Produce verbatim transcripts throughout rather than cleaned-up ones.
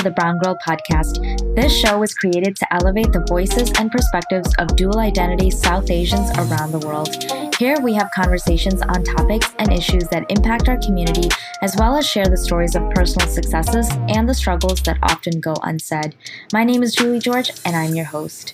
the Brown Girl Podcast. This show was created to elevate the voices and perspectives of dual identity South Asians around the world. Here we have conversations on topics and issues that impact our community, as well as share the stories of personal successes and the struggles that often go unsaid. My name is Julie George, and I'm your host.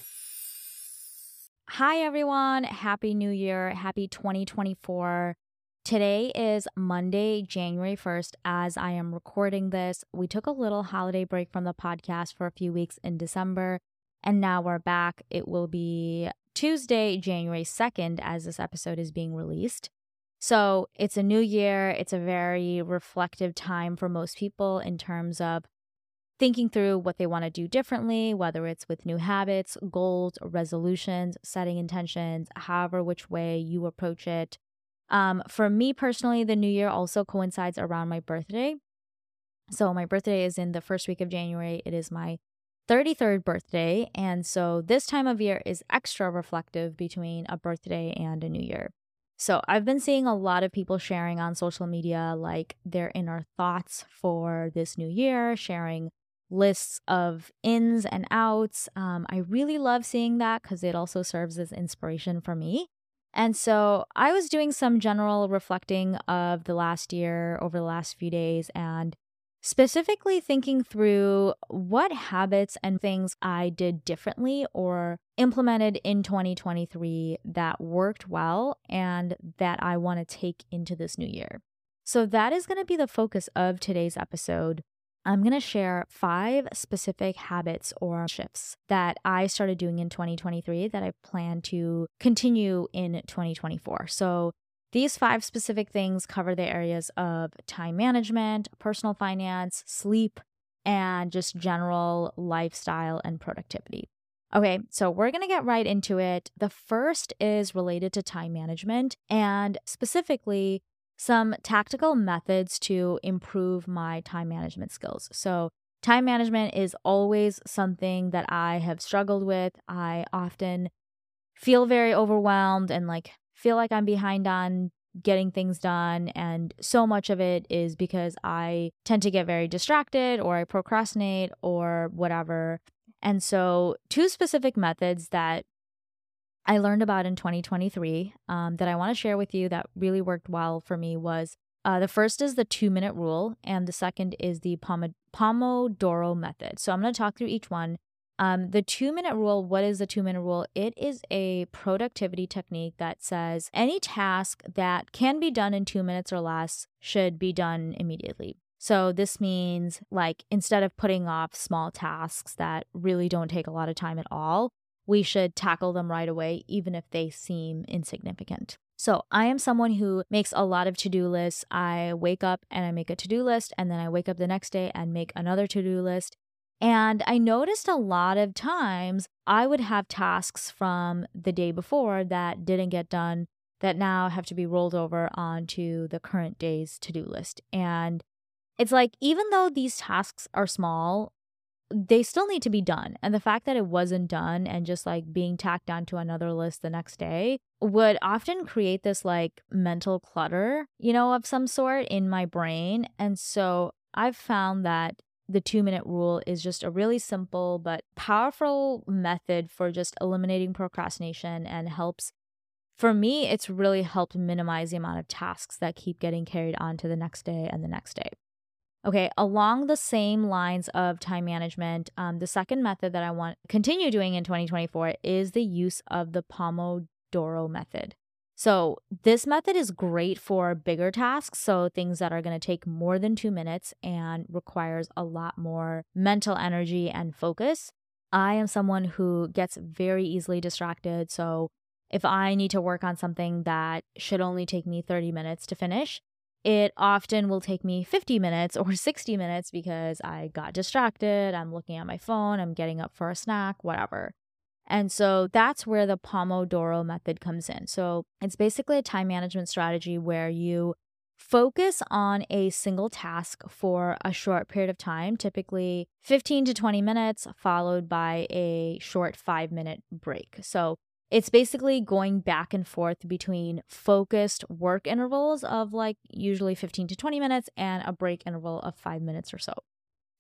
Hi, everyone. Happy New Year. Happy twenty twenty-four. Today is Monday, January first. As I am recording this, we took a little holiday break from the podcast for a few weeks in December, and now we're back. It will be Tuesday, January second, as this episode is being released. So it's a new year. It's a very reflective time for most people in terms of thinking through what they want to do differently, whether it's with new habits, goals, resolutions, setting intentions, however which way you approach it. Um, for me personally, the new year also coincides around my birthday. So my birthday is in the first week of January. It is my thirty-third birthday. And so this time of year is extra reflective between a birthday and a new year. So I've been seeing a lot of people sharing on social media, like their inner thoughts for this new year, sharing lists of ins and outs. Um, I really love seeing that because it also serves as inspiration for me. And so I was doing some general reflecting of the last year over the last few days and specifically thinking through what habits and things I did differently or implemented in twenty twenty-three that worked well and that I want to take into this new year. So that is going to be the focus of today's episode. I'm going to share five specific habits or shifts that I started doing in twenty twenty-three that I plan to continue in twenty twenty-four. So these five specific things cover the areas of time management, personal finance, sleep, and just general lifestyle and productivity. Okay, so we're going to get right into it. The first is related to time management and specifically some tactical methods to improve my time management skills. So time management is always something that I have struggled with. I often feel very overwhelmed and like feel like I'm behind on getting things done. And so much of it is because I tend to get very distracted or I procrastinate or whatever. And so two specific methods that I learned about in twenty twenty-three um, that I want to share with you that really worked well for me was uh, the first is the two minute rule and the second is the Pom- Pomodoro method. So I'm going to talk through each one. Um, the two minute rule, what is the two minute rule? It is a productivity technique that says any task that can be done in two minutes or less should be done immediately. So this means like instead of putting off small tasks that really don't take a lot of time at all, we should tackle them right away, even if they seem insignificant. So I am someone who makes a lot of to-do lists. I wake up and I make a to-do list, and then I wake up the next day and make another to-do list. And I noticed a lot of times I would have tasks from the day before that didn't get done that now have to be rolled over onto the current day's to-do list. And it's like, even though these tasks are small, they still need to be done. And the fact that it wasn't done and just like being tacked onto another list the next day would often create this like mental clutter, you know, of some sort in my brain. And so I've found that the two minute rule is just a really simple but powerful method for just eliminating procrastination and helps. For me, it's really helped minimize the amount of tasks that keep getting carried on to the next day and the next day. Okay, along the same lines of time management, um, the second method that I want to continue doing in twenty twenty-four is the use of the Pomodoro method. So this method is great for bigger tasks, so things that are going to take more than two minutes and requires a lot more mental energy and focus. I am someone who gets very easily distracted, so if I need to work on something that should only take me thirty minutes to finish, it often will take me fifty minutes or sixty minutes because I got distracted, I'm looking at my phone, I'm getting up for a snack, whatever. And so that's where the Pomodoro method comes in. So it's basically a time management strategy where you focus on a single task for a short period of time, typically fifteen to twenty minutes, followed by a short five minute break. So it's basically going back and forth between focused work intervals of like usually fifteen to twenty minutes and a break interval of five minutes or so.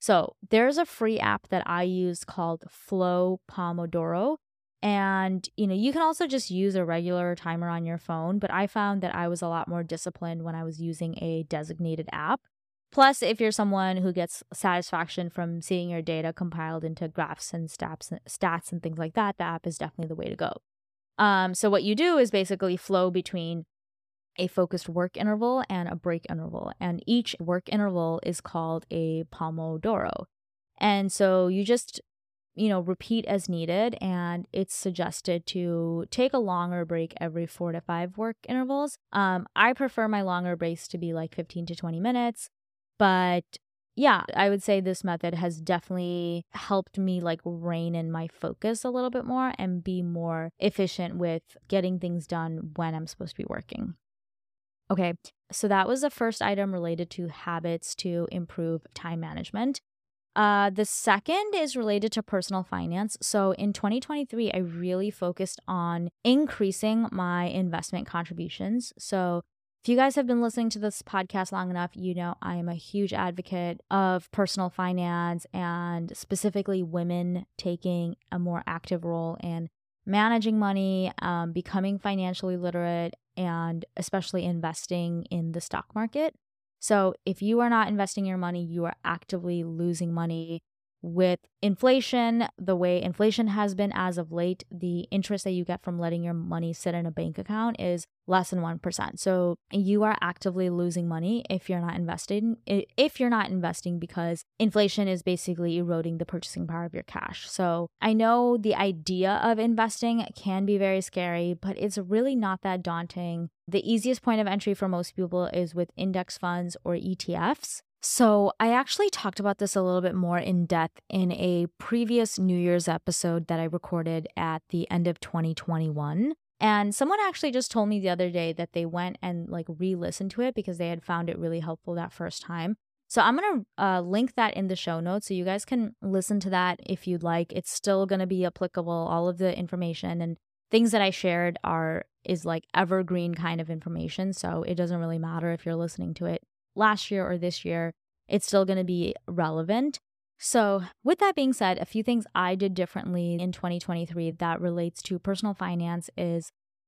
So there's a free app that I use called Flow Pomodoro. And, you know, you can also just use a regular timer on your phone, but I found that I was a lot more disciplined when I was using a designated app. Plus, if you're someone who gets satisfaction from seeing your data compiled into graphs and stats, stats and things like that, the app is definitely the way to go. Um, so what you do is basically flow between a focused work interval and a break interval. And each work interval is called a Pomodoro. And so you just, you know, repeat as needed. And it's suggested to take a longer break every four to five work intervals. Um, I prefer my longer breaks to be like fifteen to twenty minutes. But yeah, I would say this method has definitely helped me like rein in my focus a little bit more and be more efficient with getting things done when I'm supposed to be working. Okay, so that was the first item related to habits to improve time management. Uh, the second is related to personal finance. So in twenty twenty-three, I really focused on increasing my investment contributions. So if you guys have been listening to this podcast long enough, you know I am a huge advocate of personal finance and specifically women taking a more active role in managing money, um, becoming financially literate, and especially investing in the stock market. So if you are not investing your money, you are actively losing money. With inflation, the way inflation has been as of late, the interest that you get from letting your money sit in a bank account is less than one percent. So you are actively losing money if you're not investing, if you're not investing because inflation is basically eroding the purchasing power of your cash. So I know the idea of investing can be very scary, but it's really not that daunting. The easiest point of entry for most people is with index funds or E T Fs. So I actually talked about this a little bit more in depth in a previous New Year's episode that I recorded at the end of twenty twenty-one. And someone actually just told me the other day that they went and like re-listened to it because they had found it really helpful that first time. So I'm going to uh, link that in the show notes so you guys can listen to that if you'd like. It's still going to be applicable. All of the information and things that I shared are is like evergreen kind of information. So it doesn't really matter if you're listening to it last year or this year, it's still going to be relevant. So with that being said, a few things I did differently in twenty twenty-three that relates to personal finance is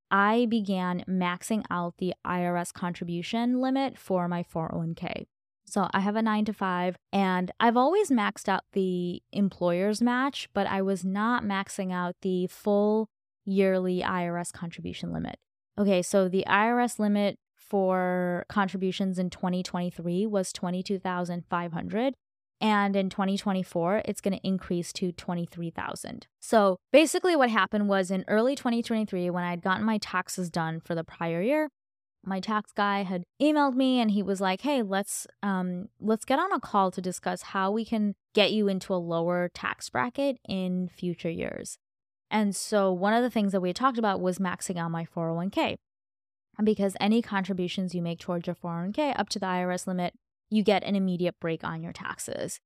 I began maxing out the I R S contribution limit for my four oh one k. So I have a nine to five and I've always maxed out the employer's match, but I was not maxing out the full yearly I R S contribution limit. Okay, so the I R S limit for contributions in twenty twenty-three was twenty-two thousand five hundred dollars. And in twenty twenty-four, it's going to increase to twenty-three thousand dollars. So basically what happened was in early twenty twenty-three, when I'd gotten my taxes done for the prior year, my tax guy had emailed me and he was like, hey, let's um let's get on a call to discuss how we can get you into a lower tax bracket in future years. And so one of the things that we had talked about was maxing out my four oh one k. Because any contributions you make towards your four oh one k up to the I R S limit, you get an immediate break on your taxes.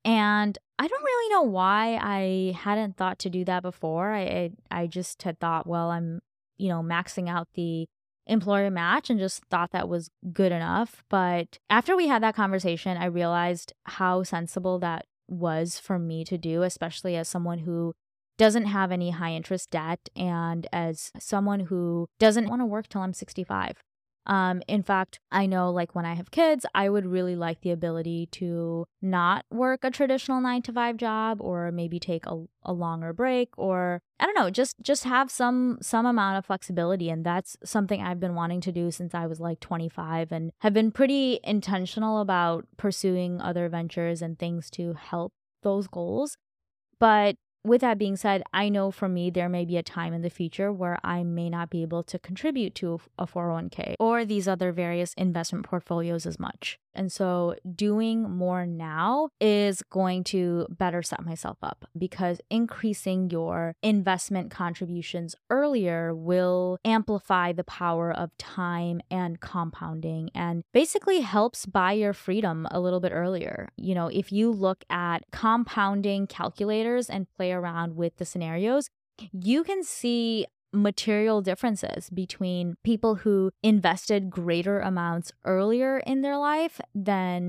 And I don't really know why I hadn't thought to do that before. I I, I just had thought, well, I'm, you know, maxing out the employer match and just thought that was good enough. But after we had that conversation, I realized how sensible that was for me to do, especially as someone who doesn't have any high interest debt and as someone who doesn't want to work till I'm sixty-five. Um, in fact, I know like when I have kids, I would really like the ability to not work a traditional nine to five job or maybe take a, a longer break or I don't know, just just have some some amount of flexibility. And that's something I've been wanting to do since I was like twenty-five and have been pretty intentional about pursuing other ventures and things to help those goals. But with that being said, I know for me, there may be a time in the future where I may not be able to contribute to a four oh one k or these other various investment portfolios as much. And so doing more now is going to better set myself up because increasing your investment contributions earlier will amplify the power of time and compounding and basically helps buy your freedom a little bit earlier. You know, if you look at compounding calculators and play around with the scenarios, you can see material differences between people who invested greater amounts earlier in their life than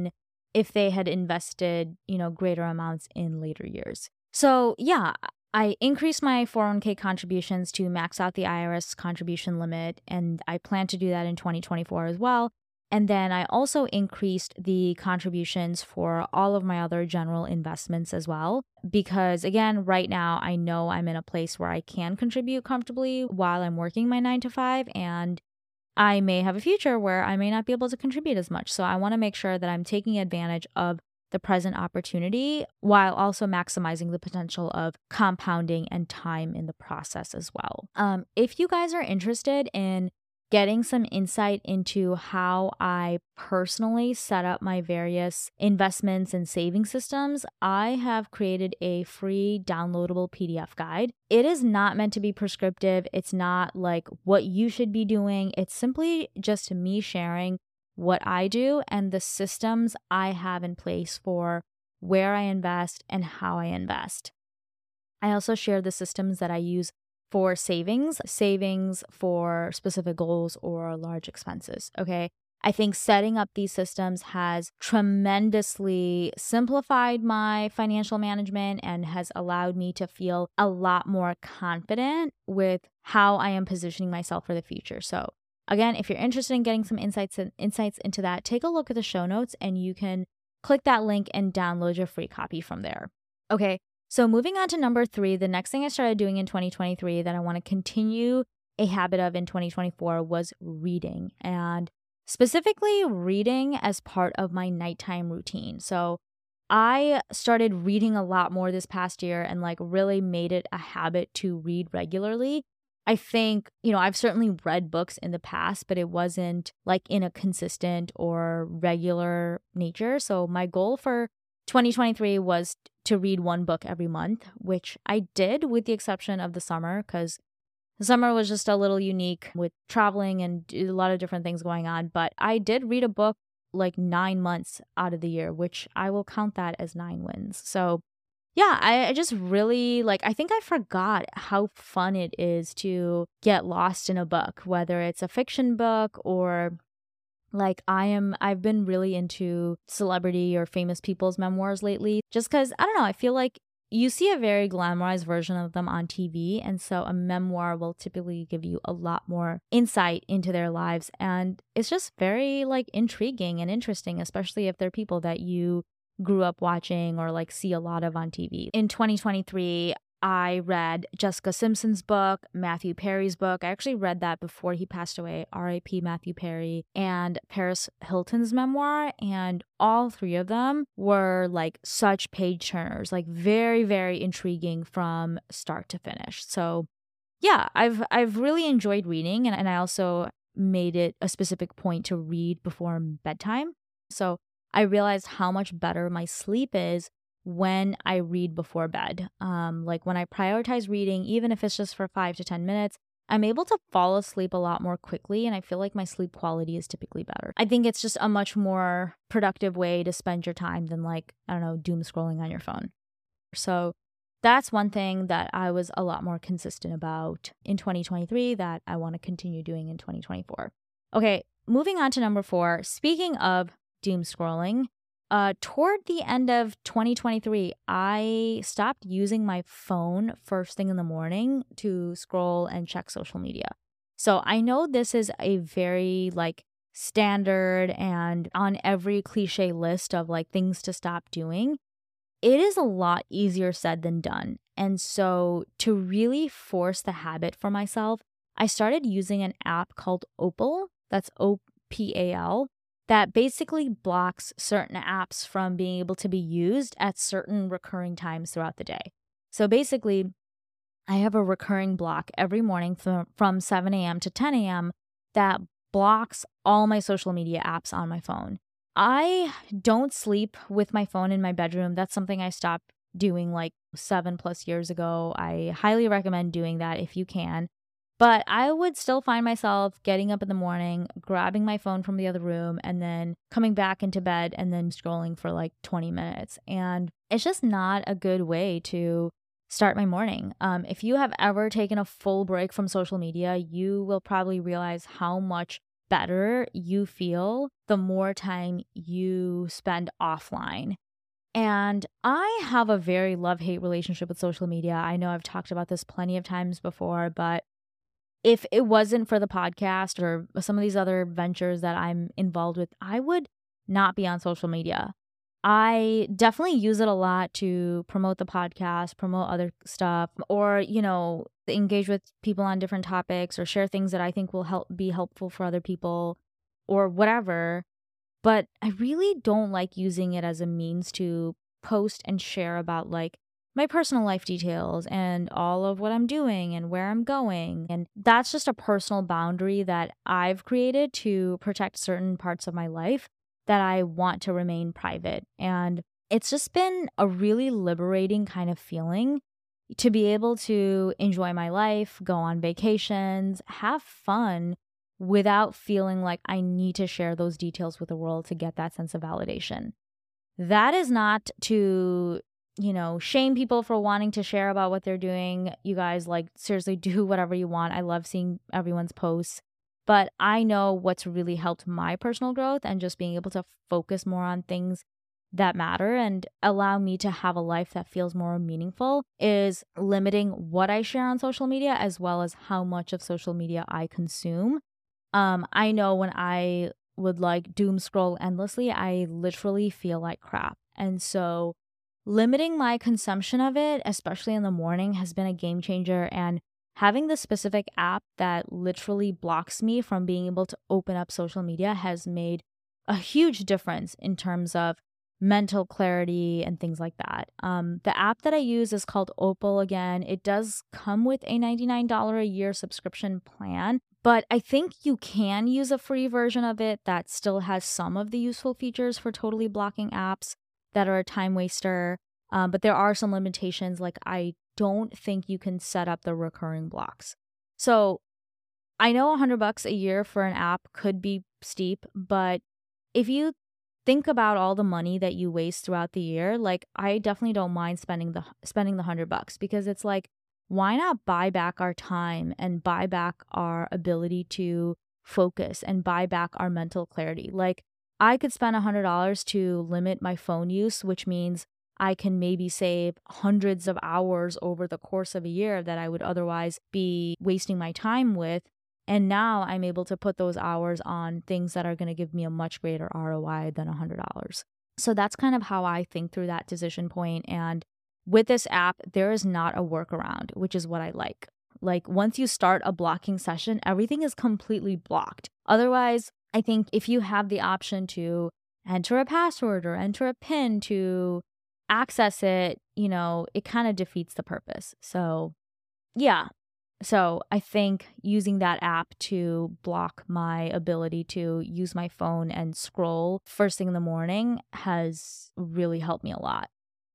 if they had invested, you know, greater amounts in later years. So yeah, I increased my four oh one k contributions to max out the I R S contribution limit, and I plan to do that in twenty twenty-four as well. And then I also increased the contributions for all of my other general investments as well. Because again, right now, I know I'm in a place where I can contribute comfortably while I'm working my nine to five. And I may have a future where I may not be able to contribute as much. So I want to make sure that I'm taking advantage of the present opportunity while also maximizing the potential of compounding and time in the process as well. Um, if you guys are interested in getting some insight into how I personally set up my various investments and saving systems, I have created a free downloadable P D F guide. It is not meant to be prescriptive. It's not like what you should be doing. It's simply just me sharing what I do and the systems I have in place for where I invest and how I invest. I also share the systems that I use for savings, savings for specific goals or large expenses, okay? I think setting up these systems has tremendously simplified my financial management and has allowed me to feel a lot more confident with how I am positioning myself for the future. So again, if you're interested in getting some insights and insights into that, take a look at the show notes and you can click that link and download your free copy from there. Okay. So moving on to number three, the next thing I started doing in twenty twenty-three that I want to continue a habit of in twenty twenty-four was reading, and specifically reading as part of my nighttime routine. So I started reading a lot more this past year and like really made it a habit to read regularly. I think, you know, I've certainly read books in the past, but it wasn't like in a consistent or regular nature. So my goal for twenty twenty-three was to read one book every month, which I did with the exception of the summer, because the summer was just a little unique with traveling and a lot of different things going on. But I did read a book like nine months out of the year, which I will count that as nine wins. So yeah, I, I just really like, I think I forgot how fun it is to get lost in a book, whether it's a fiction book or like I am, I've been really into celebrity or famous people's memoirs lately, just because, I don't know, I feel like you see a very glamorized version of them on T V. And so a memoir will typically give you a lot more insight into their lives. And it's just very like intriguing and interesting, especially if they're people that you grew up watching or like see a lot of on T V. In twenty twenty-three, I read Jessica Simpson's book, Matthew Perry's book. I actually read that before he passed away, R I P Matthew Perry, and Paris Hilton's memoir. And all three of them were like such page turners, like very, very intriguing from start to finish. So yeah, I've I've really enjoyed reading, and, and I also made it a specific point to read before bedtime. So I realized how much better my sleep is when I read before bed. Um, like when I prioritize reading, even if it's just for five to ten minutes, I'm able to fall asleep a lot more quickly, and I feel like my sleep quality is typically better. I think it's just a much more productive way to spend your time than like, I don't know, doom scrolling on your phone. So that's one thing that I was a lot more consistent about in twenty twenty-three that I want to continue doing in twenty twenty-four. Okay, moving on to number four. Speaking of doom scrolling, Uh, toward the end of twenty twenty-three, I stopped using my phone first thing in the morning to scroll and check social media. So I know this is a very like standard and on every cliche list of like things to stop doing. It is a lot easier said than done. And so to really force the habit for myself, I started using an app called Opal. That's O P A L. That basically blocks certain apps from being able to be used at certain recurring times throughout the day. So basically, I have a recurring block every morning from, from seven a.m. to ten a.m. that blocks all my social media apps on my phone. I don't sleep with my phone in my bedroom. That's something I stopped doing like seven plus years ago. I highly recommend doing that if you can. But I would still find myself getting up in the morning, grabbing my phone from the other room, and then coming back into bed and then scrolling for like twenty minutes. And it's just not a good way to start my morning. Um, if you have ever taken a full break from social media, you will probably realize how much better you feel, the more time you spend offline. And I have a very love-hate relationship with social media. I know I've talked about this plenty of times before, but if it wasn't for the podcast or some of these other ventures that I'm involved with, I would not be on social media. I definitely use it a lot to promote the podcast, promote other stuff, or, you know, engage with people on different topics or share things that I think will help be helpful for other people or whatever. But I really don't like using it as a means to post and share about like my personal life details and all of what I'm doing and where I'm going. And that's just a personal boundary that I've created to protect certain parts of my life that I want to remain private. And it's just been a really liberating kind of feeling to be able to enjoy my life, go on vacations, have fun without feeling like I need to share those details with the world to get that sense of validation. That is not to, you know, shame people for wanting to share about what they're doing. You guys, like, seriously, do whatever you want. I love seeing everyone's posts. But I know what's really helped my personal growth and just being able to focus more on things that matter and allow me to have a life that feels more meaningful is limiting what I share on social media as well as how much of social media I consume. Um, I know when I would like doom scroll endlessly, I literally feel like crap. And so limiting my consumption of it, especially in the morning, has been a game changer. And having the specific app that literally blocks me from being able to open up social media has made a huge difference in terms of mental clarity and things like that. Um, the app that I use is called Opal again. It does come with a ninety-nine dollars a year subscription plan, but I think you can use a free version of it that still has some of the useful features for totally blocking apps that are a time waster. Um, but there are some limitations, like I don't think you can set up the recurring blocks. So I know one hundred bucks a year for an app could be steep, but if you think about all the money that you waste throughout the year, like I definitely don't mind spending the spending the one hundred bucks, because it's like, why not buy back our time and buy back our ability to focus and buy back our mental clarity? Like I could spend one hundred dollars to limit my phone use, which means I can maybe save hundreds of hours over the course of a year that I would otherwise be wasting my time with. And now I'm able to put those hours on things that are going to give me a much greater R O I than one hundred dollars. So that's kind of how I think through that decision point. And with this app, there is not a workaround, which is what I like. Like once you start a blocking session, everything is completely blocked. Otherwise, I think if you have the option to enter a password or enter a PIN to access it, you know, it kind of defeats the purpose. So yeah. So I think using that app to block my ability to use my phone and scroll first thing in the morning has really helped me a lot.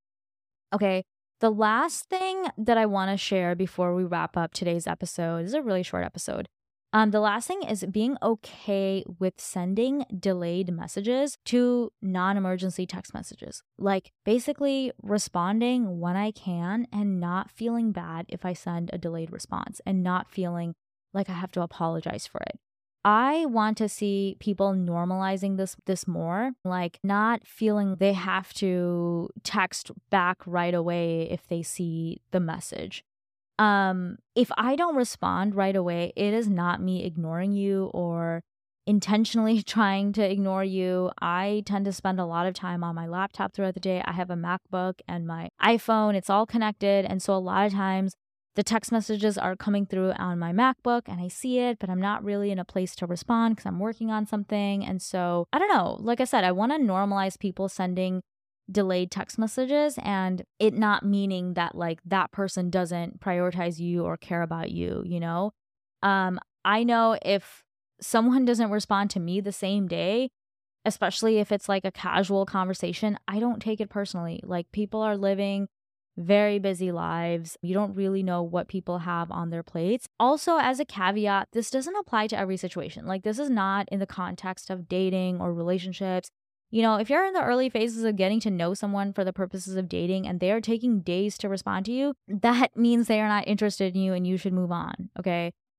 Okay. The last thing that I want to share before we wrap up today's episode, this is a really short episode. Um, the last thing is being okay with sending delayed messages to non-emergency text messages. Like basically responding when I can and not feeling bad if I send a delayed response and not feeling like I have to apologize for it. I want to see people normalizing this this more, like not feeling they have to text back right away if they see the message. Um, if I don't respond right away, it is not me ignoring you or intentionally trying to ignore you. I tend to spend a lot of time on my laptop throughout the day. I have a MacBook and my iPhone. It's all connected. And so a lot of times the text messages are coming through on my MacBook and I see it, but I'm not really in a place to respond because I'm working on something. And so I don't know. Like I said, I want to normalize people sending delayed text messages and it not meaning that like that person doesn't prioritize you or care about you, you know? Um, I know if someone doesn't respond to me the same day, especially if it's like a casual conversation, I don't take it personally. Like people are living very busy lives. You don't really know what people have on their plates. Also, as a caveat, this doesn't apply to every situation. Like this is not in the context of dating or relationships. You know, if you're in the early phases of getting to know someone for the purposes of dating and they are taking days to respond to you, that means they are not interested in you and you should move on, okay?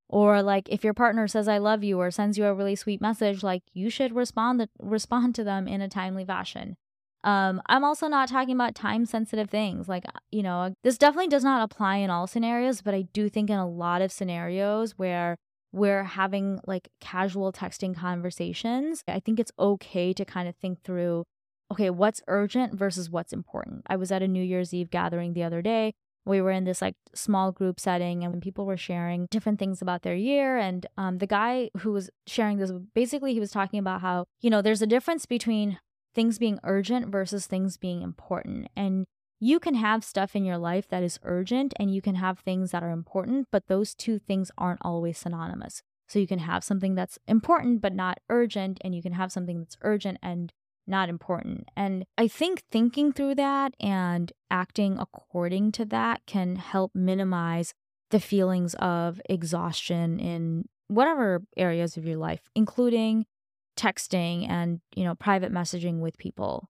Or like if your partner says I love you or sends you a really sweet message, like you should respond to, respond to them in a timely fashion. Um, I'm also not talking about time sensitive things. Like, you know, this definitely does not apply in all scenarios, but I do think in a lot of scenarios where we're having like casual texting conversations, I think it's okay to kind of think through, okay, what's urgent versus what's important. I was at a New Year's Eve gathering the other day. We were in this like small group setting and when people were sharing different things about their year. And um, the guy who was sharing this, basically he was talking about how, you know, there's a difference between things being urgent versus things being important. And you can have stuff in your life that is urgent and you can have things that are important, but those two things aren't always synonymous. So you can have something that's important but not urgent, and you can have something that's urgent and not important. And I think thinking through that and acting according to that can help minimize the feelings of exhaustion in whatever areas of your life, including texting and, you know, private messaging with people.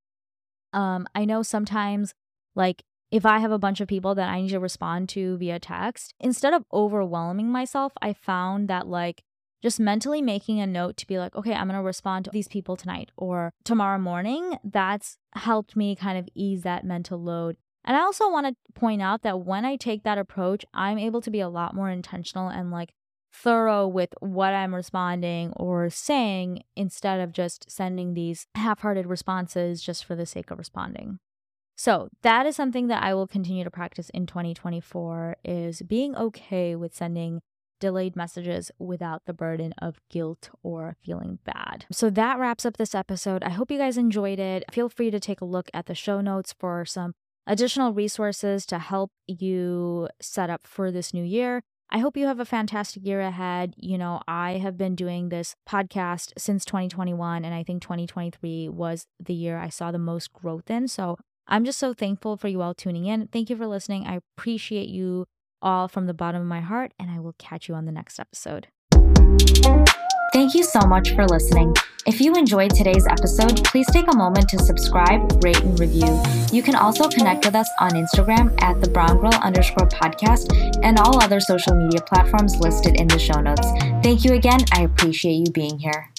Um, I know sometimes, like, if I have a bunch of people that I need to respond to via text, instead of overwhelming myself, I found that, like, just mentally making a note to be like, okay, I'm going to respond to these people tonight or tomorrow morning, that's helped me kind of ease that mental load. And I also want to point out that when I take that approach, I'm able to be a lot more intentional and like thorough with what I'm responding or saying instead of just sending these half-hearted responses just for the sake of responding. So that is something that I will continue to practice in twenty twenty-four, is being okay with sending delayed messages without the burden of guilt or feeling bad. So that wraps up this episode. I hope you guys enjoyed it. Feel free to take a look at the show notes for some additional resources to help you set up for this new year. I hope you have a fantastic year ahead. You know, I have been doing this podcast since twenty twenty-one, and I think twenty twenty-three was the year I saw the most growth in. So I'm just so thankful for you all tuning in. Thank you for listening. I appreciate you all from the bottom of my heart, and I will catch you on the next episode. Thank you so much for listening. If you enjoyed today's episode, please take a moment to subscribe, rate, and review. You can also connect with us on Instagram at the Brown Girl underscore podcast and all other social media platforms listed in the show notes. Thank you again. I appreciate you being here.